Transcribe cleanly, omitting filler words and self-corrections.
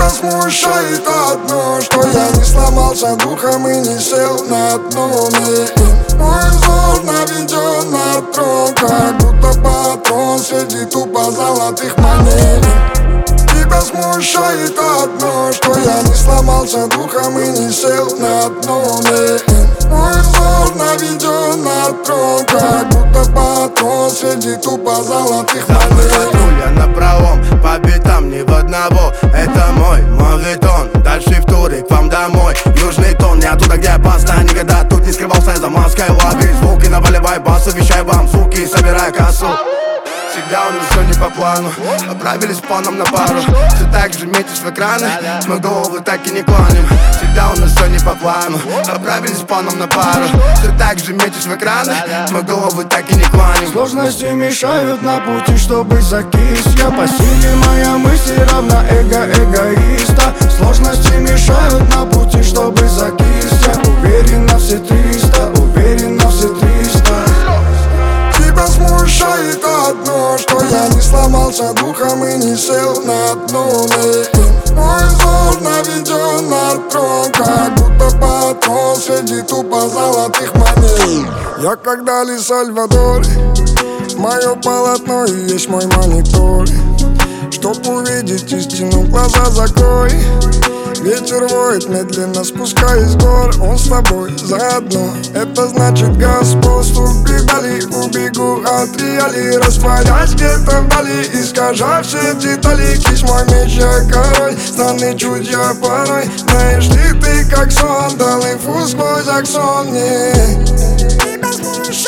Тебя смущает одно, что я не сломался духом и не сел на дно. Мой взор наведен на трон, как будто патрон среди тупо золотых монет. Тебя смущает одно, что я не сломался духом и не сел на дно. Мой взор наведен на трон, как будто патрон среди тупо золотых монет. Я напролом, по битам ни в одного. Это мой мавитон, дальше в туре к вам домой. Южный тон, я туда, где опасно. Никогда тут не скрывался за маской лобби. Звуки наваливай бас, обещай вам, суки, собирай кассу. Всегда у нас все не по плану, отправились планом на пару. Все так же метишь в экраны, мы головы так и не клоним. Всегда у нас все не по плану, отправились планом на пару. Все так же метишь в экраны, мы головы так и не клоним. Сложности мешают на пути, чтобы закис. Я по силе, моя мысль равна эго эгоиста. Сложности мешают на пути, чтобы закис. Я уверен на все 300, уверен на все 300. Тебя смущает одно, что я не сломался духом и не сел на дно. Мой взор наведен на трон, как будто патрон среди тупо золотых монет. Я как Дали Сальвадор, мое полотно и есть мой монитор. Чтоб увидеть истину, глаза закрой. Ветер воет, медленно спускаясь с гор. Он с тобой заодно, это значит Господь. Убегали, убегу от реалий, растворясь где-то вдали, искажая все детали. Кись мой меч, я король, странный чуть я порой. Знаешь ли ты, как сон, дал инфу сквозь аксон мне. Тебя смущает